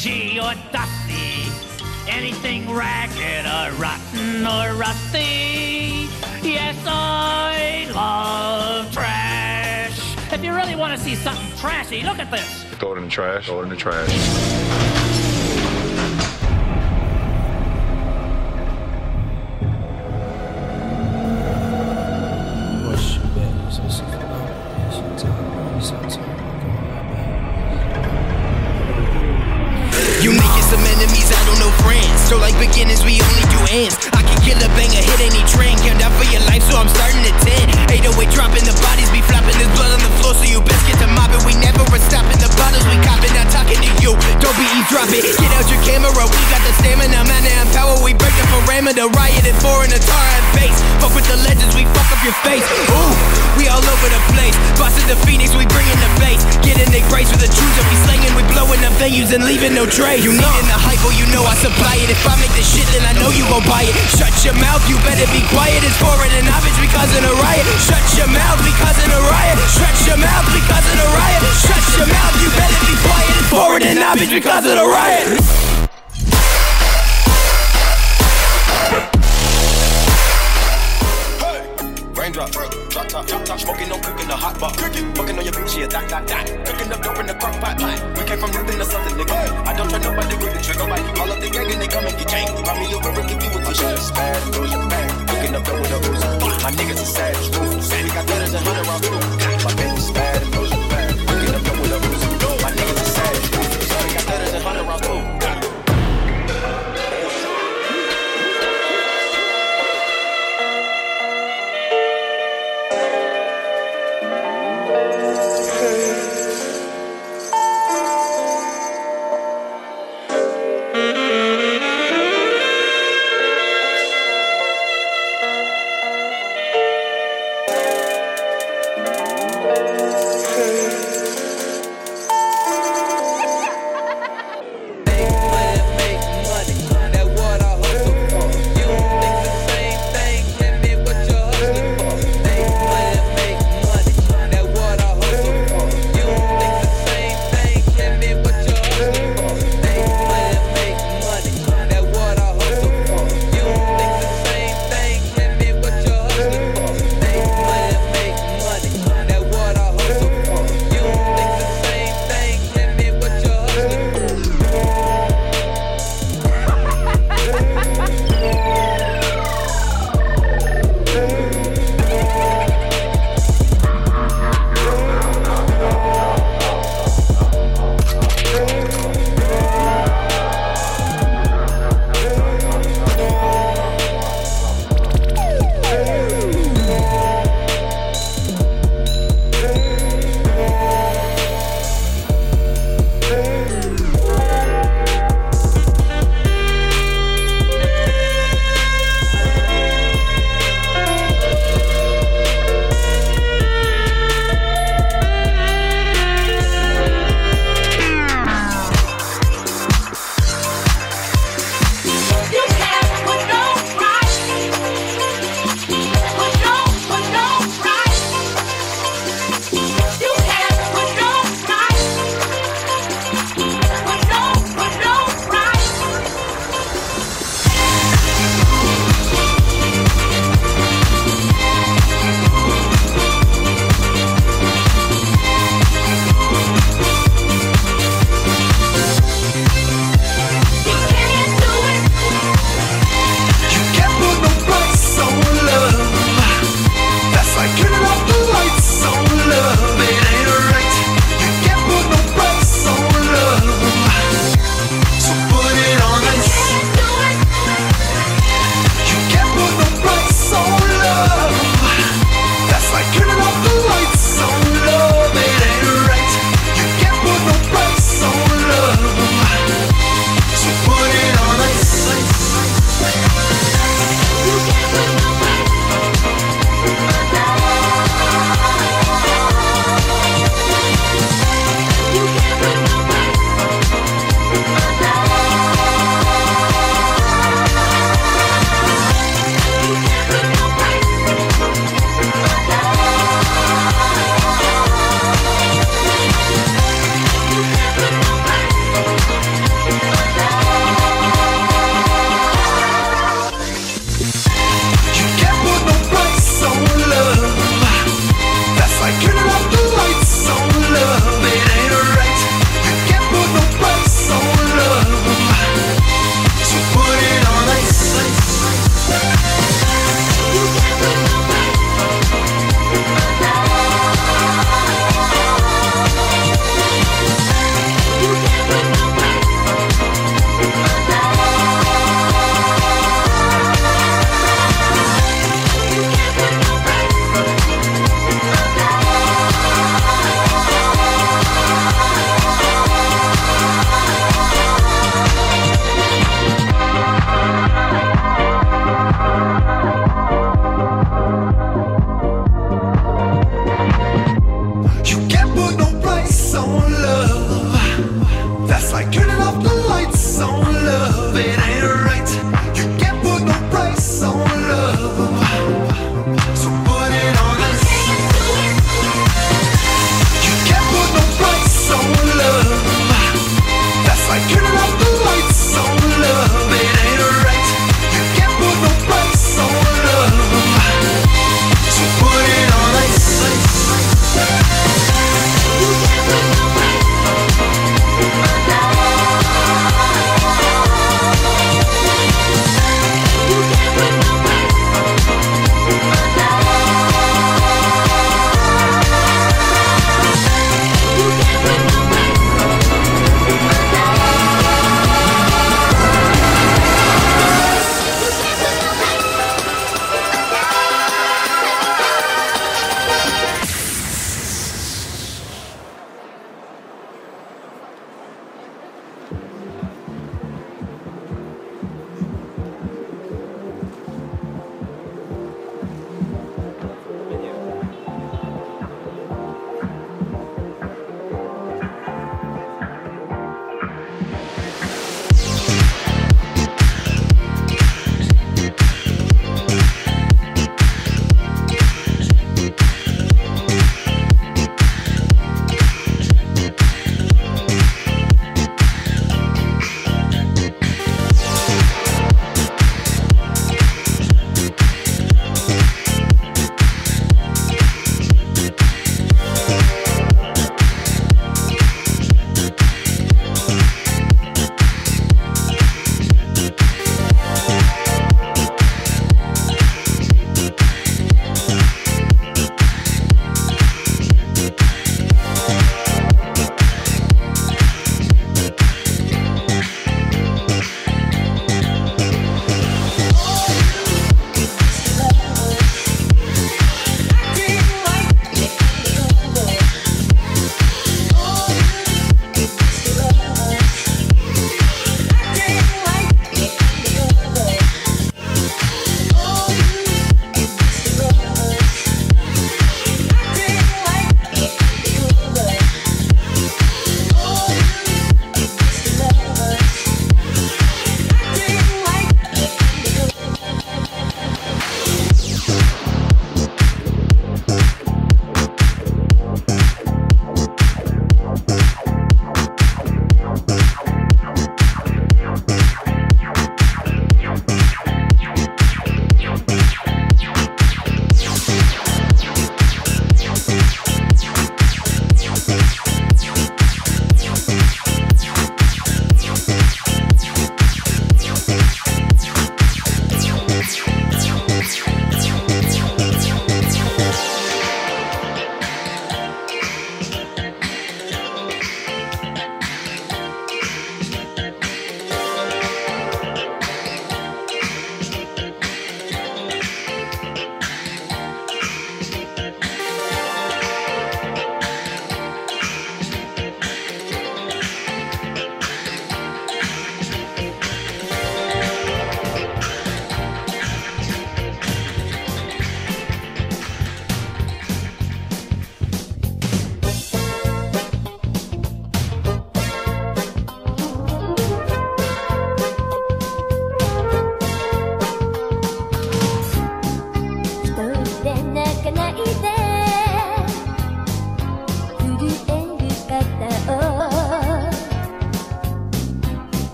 dingy or dusty, anything ragged or rotten or rusty. Yes, I love trash. If you really want to see something trashy, look at this. Throw it in the trash. Throw it in the trash. You making some enemies, I don't know friends. So like beginners, we only do ends. I can kill a banger, hit any train. Count down for your life, so I'm starting at 10. 808 dropping, the bodies be flopping. There's blood on the floor, so you best get to mopping. We never are stopping, the bottles we copping. Not talking to you, don't be eavesdropping. Get out your camera, we got the stamina. Man and power, we break the parameter. Riot at 4 in a tar and face. Fuck with the legends, we fuck up your face. Ooh, we all over the place. Boss of the Phoenix, we bringing the bass. Getting they brace with the truth that we slinging. We blowing up venues and leaving no trace. You needin' the hype, well you know I supply it. If I make the shit, then I know you gon' buy it. Shut your mouth, you better be quiet. It's foreign and obvious because of the riot. Shut your mouth because of the riot. Shut your mouth because of the riot. Shut your mouth, you better be quiet. It's foreign and obvious because of the riot. Raindrop, drop top, smoking, no cooking, the hot pot. Fucking on your bitch, yeah, that. Cooking up dope in the crock pot. We came from nothing to something, nigga. I don't try nobody with the trigger, right? All of the gang and they come and get gang. Run me over and give you a t-shirt. Spaz, goes your bag. Cooking up dope with a Uzi. My niggas are savage, ruthless. We got better than 100 rounds, too. My baby's spaz, goes your bag. Cooking up dope with a Uzi. My niggas are savage, ruthless. We got better than 100 rounds, too.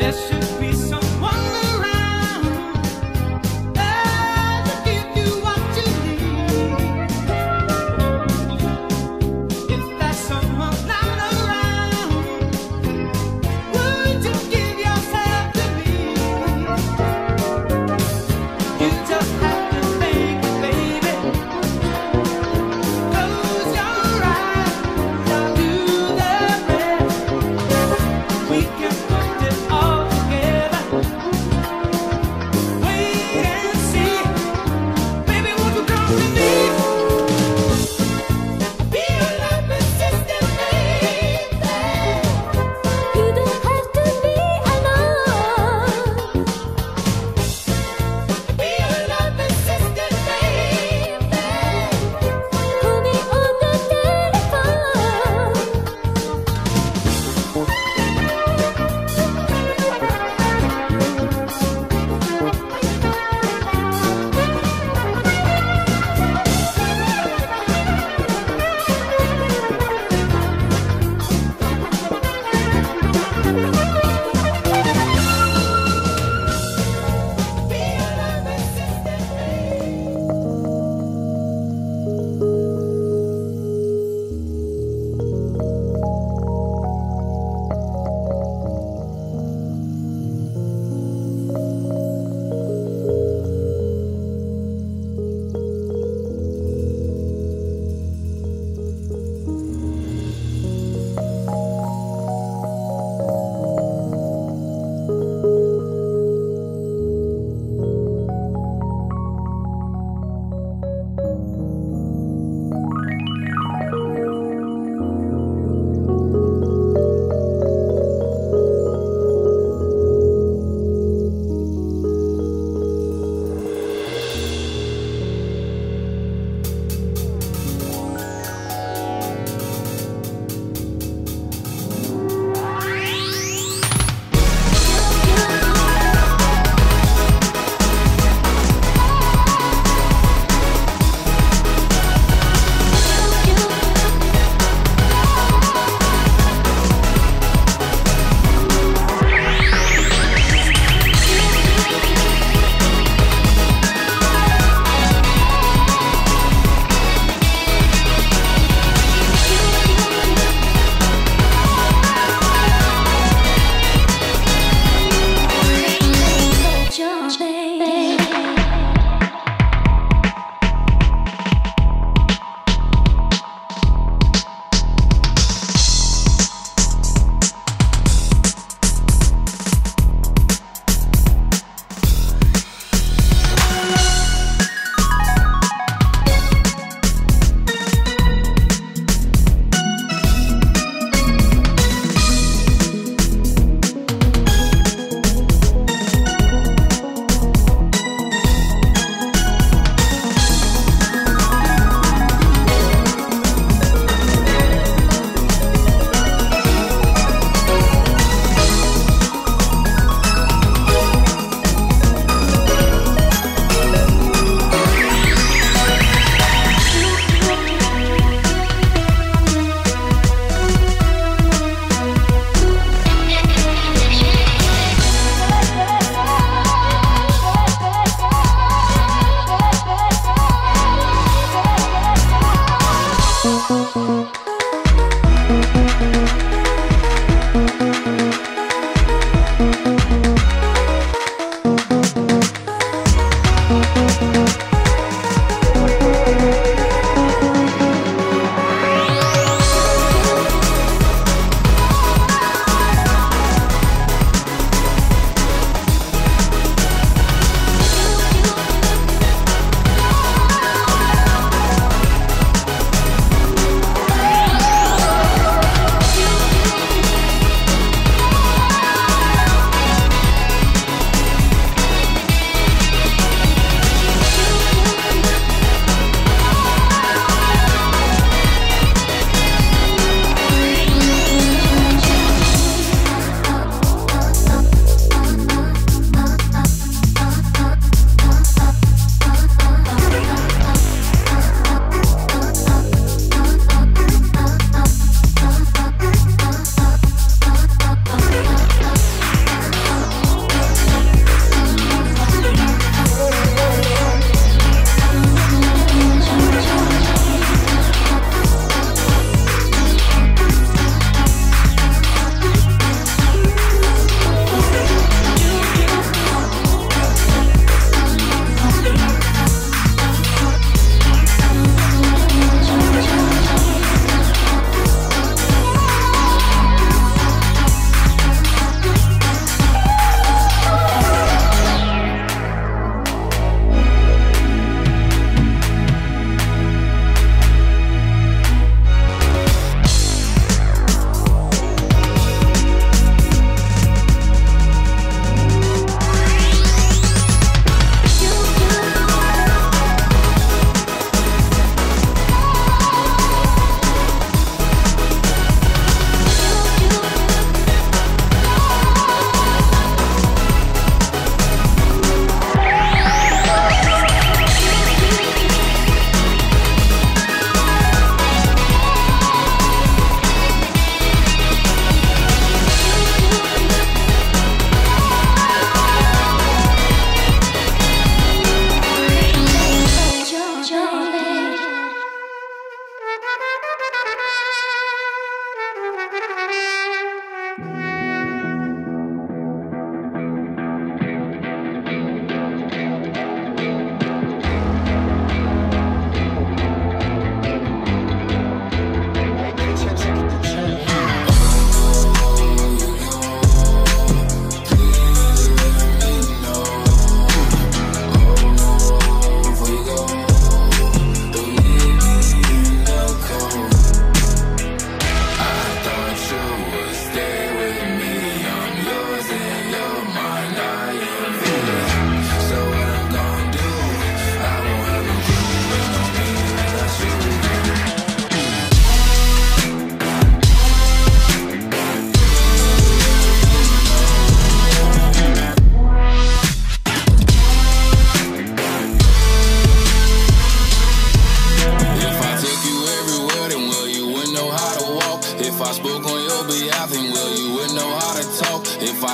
We can put it all together.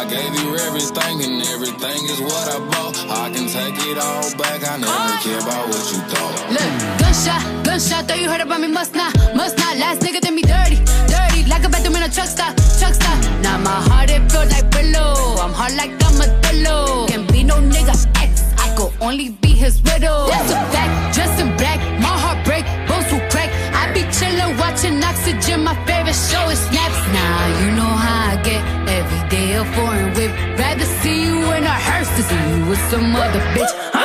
I gave you everything and everything is what I bought. I can take it all back, I never care about what you thought. Look, gunshot, thought you heard about me, must not. Last nigga did me dirty, like a bathroom in a truck stop. Now my heart, it feels like Brillo. I'm hard like I'm a Dillo. Can't be no nigga ex, I could only be his widow. That's a fact, dressed in black, my heart break, bones will crack. I be chillin', watching Oxygen, my favorite show is Snaps. Now you know how I get, every day a foreign whip. Rather see you in a hearse than see you with some other bitch.